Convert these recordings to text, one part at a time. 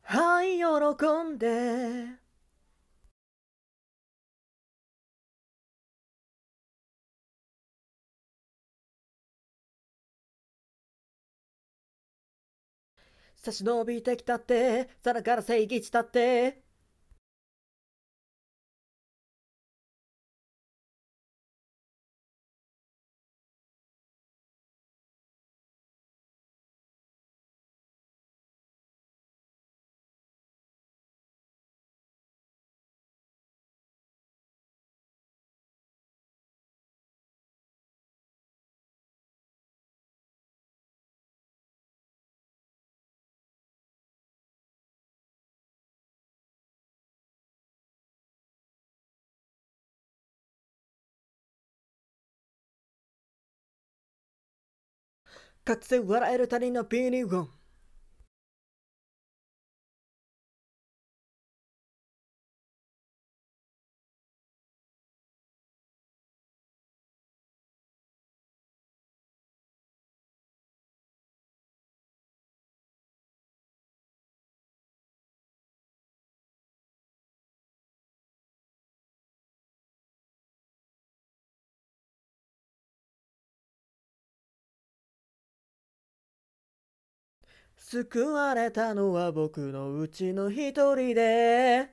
はい喜んで。差し伸びてきたってさらから正義したって。隠せ笑える他人のビニオン。救われたのは僕のうちの一人で。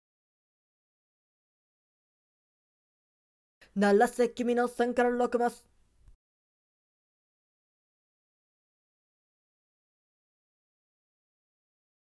鳴らせ君の3から6マス。